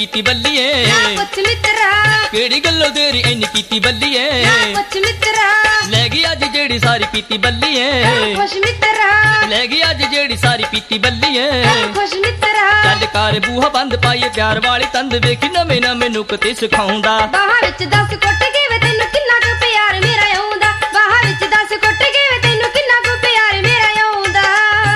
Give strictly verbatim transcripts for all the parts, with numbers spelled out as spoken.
कीती बल्लीए पुछ मित्रा केड़ी गल्लों तेरी इन्नी कीती बल्लीए पुछ मित्रा ले गई अज जेड़ी सारी पीती बल्लीए खुश मित्रा ले गई अज जेड़ी सारी पीती बल्लीए खुश मित्रा चल कर बूहा बंद पाइए प्यार वाली तंद वेखी नवे नवे नुकते सिखाउंदा बाहां विच दस कुट के वे तैनू किन्ना कुछ प्यार मेरा आउंदा बाहां विच दस कुट के वे तैनू किन्ना कुछ प्यार मेरा आउंदा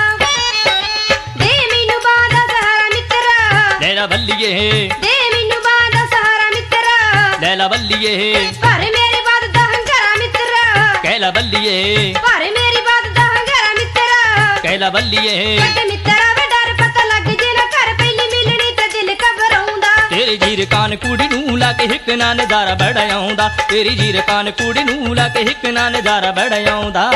दे मैनू बां दा सहारा मित्रा लैला बल्लीए दे मैनू बां दा सहारा मित्रा लैला बल्लीए पर मेरी बात दा हंगारा मित्रा कहला बल्लीए पर मेरी बात दा हंगारा मित्रा कहला बल्लीए कट मित्रा वे डर पता लग जे ना कर पहली मिलनी ते दिल घबराउंदा तेरी जीर कान कुड़ी नू ला के हिक ना नजारा बड़ा आउंदा तेरी जीर कान कुड़ी नू ला के हिक ना नजारा बड़ा आउंदा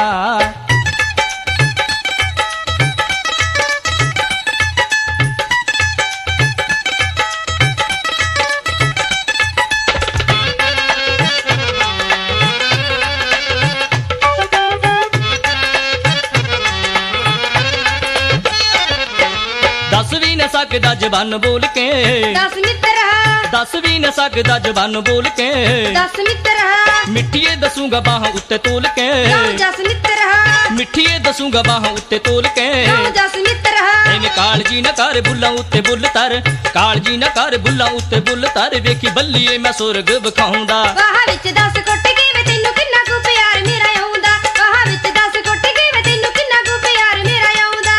दस भी न सकदा जबान बोल के दस मित्रा दस भी न सकदा जबान बोल के दस मित्रा मिठिए दसूंगा बाह उत्ते तोल के दस मित्रा मिठिए दसूंगा बाह उत्ते तोल के दस मित्रा एवें काल जी न कर बुल्ला उत्ते बुल तर काल जी न कर बुल्ला उत्ते बुल तर वेखी बल्लीए मैं सुरग विखाउंदा बाहां विच दस कुट के वे तैनू किन्ना कुछ प्यार मेरा आउंदा बाहां विच दस कुट के वे तैनू किन्ना कुछ प्यार मेरा आउंदा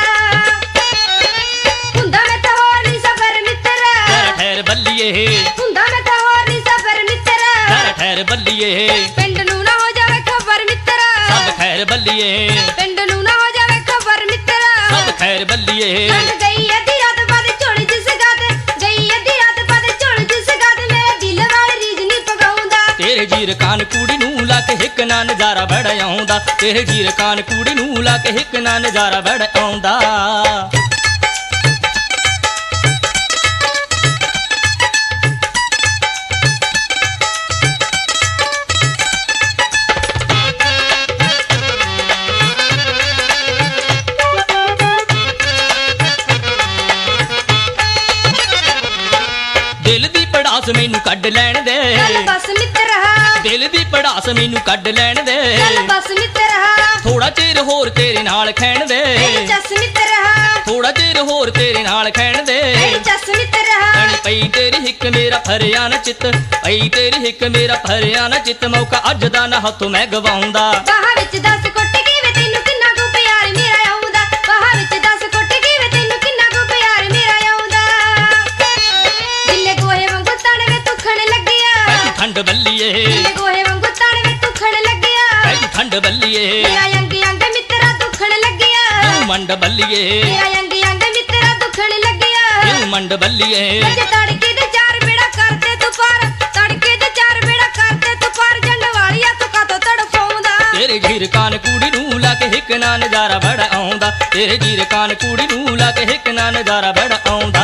हुंदा मैं तां होर नहीं सबर मित्रा ठहर बल्लीए हुंदा मैं तां होर नहीं सबर मित्रा ठहर बल्लीए पिंड नू ना हो जावे खबर मित्रा सब खैर बल्लीए पिंड नू ना हो जावे खबर मित्रा सब खैर बल्लीए लंघ गई अद्धी रात बाद झोली जिस गात गई अद्धी रात बाद झोली जिस गात मेरे दिल वाली रीज नहीं पगाउंदा तेरे जीर कान कुड़ी नू ला के हिक ना नजारा बड़ा आउंदा तेरे जीर कान कुड़ी नू ला के हिक ना नजारा बड़ा आउंदा दिल दी पड़ास मैनू कड लैण दे चल बस मित्रा दिल दी पड़ास मैनू कड लैण दे चल बस मित्रा थोड़ा चिर होर तेरे नाल खैण दे मेरी चस मित्रा थोड़ा चिर होर तेरे नाल खैण दे मेरी चस मित्रा कणी पई तेरी हिक मेरा फरिया न चित पई तेरी हिक मेरा फरिया न चित मौका अज दा ना हत्थों मैं गवाउंदा बाहां विच दस कुट के वे तैनू किन्ना कुछ प्यार मेरा आउंदा बाहां विच दस कुट के वे तैनू किन्ना कुछ प्यार मेरा आउंदा दिले गोहे वांगू तण वे तुखण लगਿਆ पैदी ठंड बल्लीए दिले गोहे वांगू तण वे तुखण लगਿਆ पैदी ठंड बल्लीए मेरा अंग अंग मित्रा दुखण लगਿਆ यूं मंड बल्लीए मेरा अंग अंग मित्रा दुखण लगਿਆ यूं मंड बल्लीए अज तड़के दे चार बेड़ा करते तू पार तड़के दे चार बेड़ा करते तू पार जंड वालिया तू का तो तड़फाउंदा तेरे जीर कान कुड़ी नू ला के हिक ना नजारा बड़ा आउंदा तेरे जीर कान कुड़ी नू ला के हिक ना नजारा बड़ा आउंदा